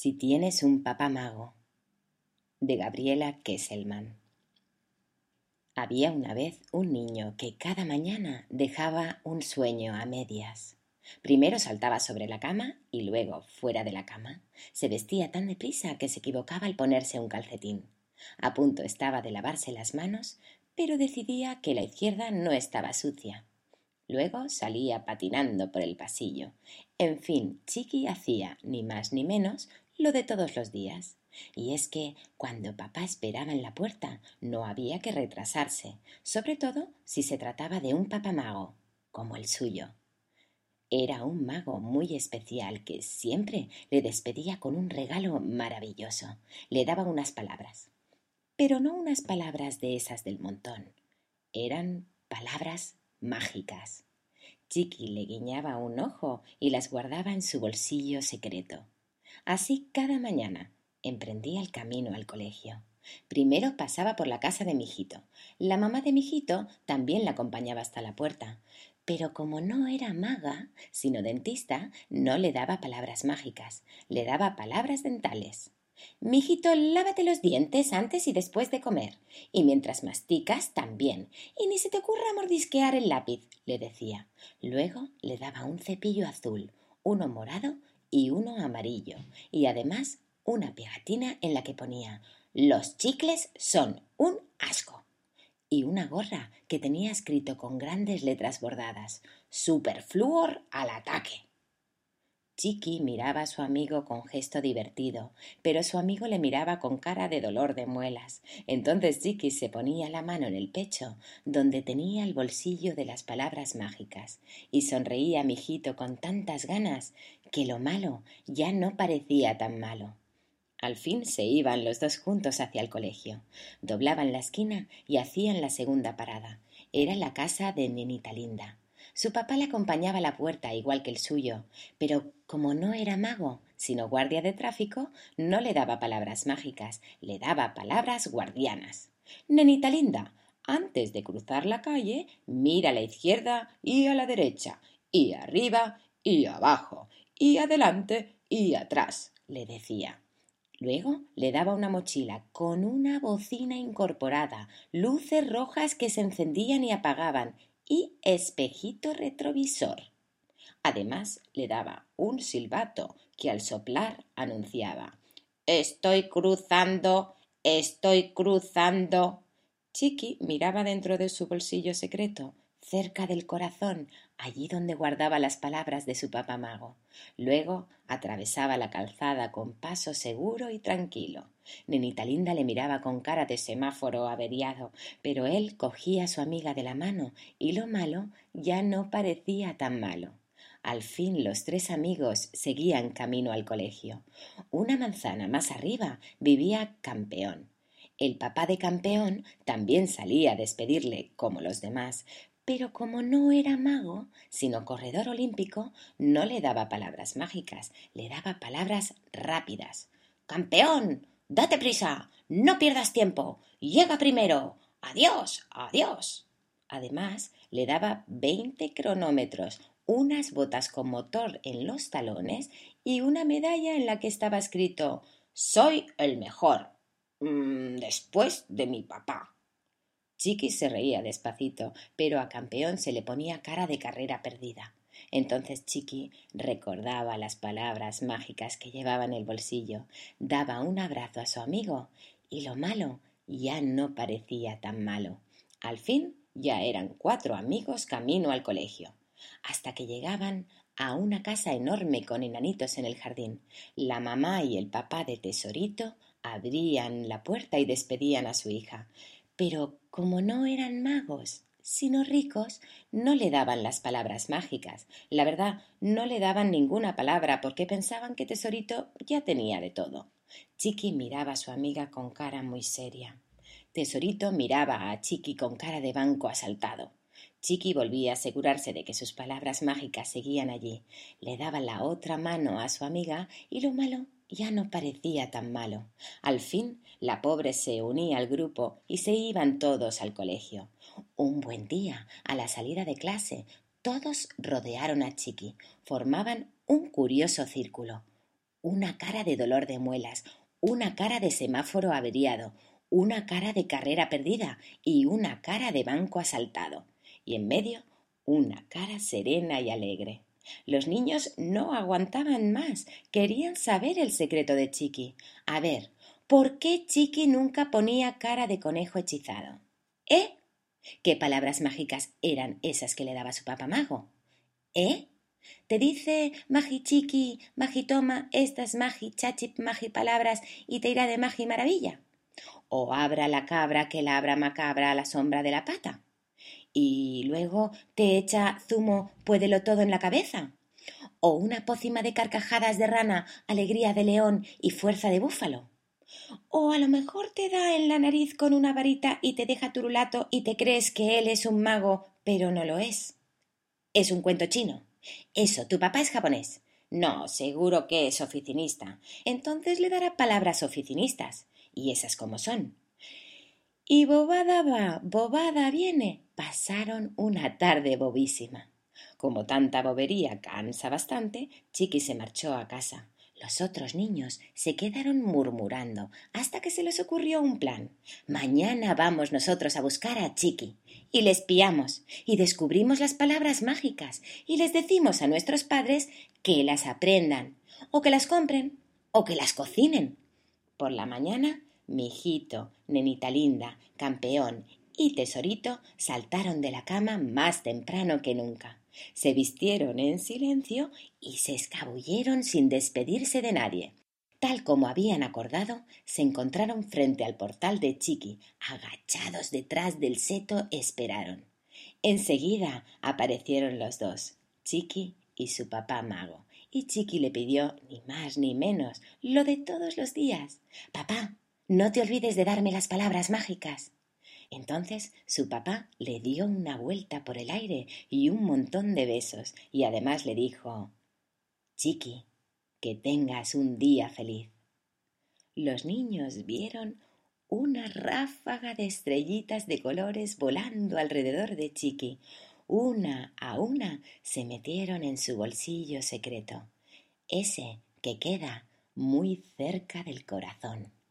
Si tienes un papá mago, de Gabriela Kesselman. Había una vez un niño que cada mañana dejaba un sueño a medias. Primero saltaba sobre la cama y luego fuera de la cama. Se vestía tan deprisa que se equivocaba al ponerse un calcetín. A punto estaba de lavarse las manos, pero decidía que la izquierda no estaba sucia. Luego salía patinando por el pasillo. En fin, Chiqui hacía, ni más ni menos, lo de todos los días. Y es que cuando papá esperaba en la puerta no había que retrasarse, sobre todo si se trataba de un papamago, como el suyo. Era un mago muy especial que siempre le despedía con un regalo maravilloso. Le daba unas palabras, pero no unas palabras de esas del montón. Eran palabras mágicas. Chiqui le guiñaba un ojo y las guardaba en su bolsillo secreto. Así cada mañana emprendía el camino al colegio. Primero pasaba por la casa de Mijito. La mamá de Mijito también la acompañaba hasta la puerta. Pero como no era maga, sino dentista, no le daba palabras mágicas, le daba palabras dentales. Mijito, lávate los dientes antes y después de comer. Y mientras masticas, también. Y ni se te ocurra mordisquear el lápiz, le decía. Luego le daba un cepillo azul, uno morado y uno amarillo. Y además una pegatina en la que ponía: «Los chicles son un asco». Y una gorra que tenía escrito con grandes letras bordadas: «Superfluor al ataque». Chiqui miraba a su amigo con gesto divertido, pero su amigo le miraba con cara de dolor de muelas. Entonces Chiqui se ponía la mano en el pecho, donde tenía el bolsillo de las palabras mágicas, y sonreía a Mijito con tantas ganas que lo malo ya no parecía tan malo. Al fin se iban los dos juntos hacia el colegio. Doblaban la esquina y hacían la segunda parada. Era la casa de Nenita Linda. Su papá le acompañaba a la puerta igual que el suyo, pero como no era mago, sino guardia de tráfico, no le daba palabras mágicas, le daba palabras guardianas. «Nenita Linda, antes de cruzar la calle, mira a la izquierda y a la derecha, y arriba y abajo, y adelante y atrás», le decía. Luego le daba una mochila con una bocina incorporada, luces rojas que se encendían y apagaban y espejito retrovisor. Además le daba un silbato que al soplar anunciaba: «Estoy cruzando, estoy cruzando». Chiqui miraba dentro de su bolsillo secreto, cerca del corazón, allí donde guardaba las palabras de su papá mago. Luego atravesaba la calzada con paso seguro y tranquilo. Nenita Linda le miraba con cara de semáforo averiado, pero él cogía a su amiga de la mano y lo malo ya no parecía tan malo. Al fin los tres amigos seguían camino al colegio. Una manzana más arriba vivía Campeón. El papá de Campeón también salía a despedirle, como los demás, pero como no era mago, sino corredor olímpico, no le daba palabras mágicas, le daba palabras rápidas. «Campeón, date prisa, no pierdas tiempo, llega primero, adiós, adiós». Además, le daba 20 cronómetros, unas botas con motor en los talones y una medalla en la que estaba escrito: «Soy el mejor, después de mi papá». Chiqui se reía despacito, pero a Campeón se le ponía cara de carrera perdida. Entonces Chiqui recordaba las palabras mágicas que llevaba en el bolsillo, daba un abrazo a su amigo y lo malo ya no parecía tan malo. Al fin ya eran 4 amigos camino al colegio, hasta que llegaban a una casa enorme con enanitos en el jardín. La mamá y el papá de Tesorito abrían la puerta y despedían a su hija. Pero como no eran magos, sino ricos, no le daban las palabras mágicas. La verdad, no le daban ninguna palabra porque pensaban que Tesorito ya tenía de todo. Chiqui miraba a su amiga con cara muy seria. Tesorito miraba a Chiqui con cara de banco asaltado. Chiqui volvía a asegurarse de que sus palabras mágicas seguían allí. Le daba la otra mano a su amiga y lo malo ya no parecía tan malo. Al fin, la pobre se unía al grupo y se iban todos al colegio. Un buen día, a la salida de clase, todos rodearon a Chiqui. Formaban un curioso círculo. una cara de dolor de muelas, una cara de semáforo averiado, una cara de carrera perdida y una cara de banco asaltado. Y en medio, una cara serena y alegre. Los niños no aguantaban más, querían saber el secreto de Chiqui. A ver, ¿por qué Chiqui nunca ponía cara de conejo hechizado? ¿Eh? ¿Qué palabras mágicas eran esas que le daba su papá mago? ¿Eh? Te dice magi chiqui, magi toma, estas magi chachip magi palabras y te irá de magi maravilla. O abra la cabra que la abra macabra a la sombra de la pata. Y luego te echa zumo puédelo todo en la cabeza. O una pócima de carcajadas de rana, alegría de león y fuerza de búfalo. O a lo mejor te da en la nariz con una varita y te deja turulato y te crees que él es un mago, pero no lo es. Es un cuento chino. Eso, tu papá es japonés. No, seguro que es oficinista. Entonces le dará palabras oficinistas. Y esas como son. Y bobada va, bobada viene. Pasaron una tarde bobísima. Como tanta bobería cansa bastante, Chiqui se marchó a casa. Los otros niños se quedaron murmurando hasta que se les ocurrió un plan. Mañana vamos nosotros a buscar a Chiqui y le espiamos y descubrimos las palabras mágicas y les decimos a nuestros padres que las aprendan o que las compren o que las cocinen. Por la mañana, mijito, nenita linda, campeón y tesorito saltaron de la cama más temprano que nunca. Se vistieron en silencio y se escabulleron sin despedirse de nadie. Tal como habían acordado, se encontraron frente al portal de Chiqui. Agachados detrás del seto, esperaron. Enseguida aparecieron los dos, Chiqui y su papá mago. Y Chiqui le pidió, ni más ni menos, lo de todos los días. Papá, no te olvides de darme las palabras mágicas. Entonces su papá le dio una vuelta por el aire y un montón de besos, y además le dijo: Chiqui, que tengas un día feliz. Los niños vieron una ráfaga de estrellitas de colores volando alrededor de Chiqui. Una a una se metieron en su bolsillo secreto, ese que queda muy cerca del corazón.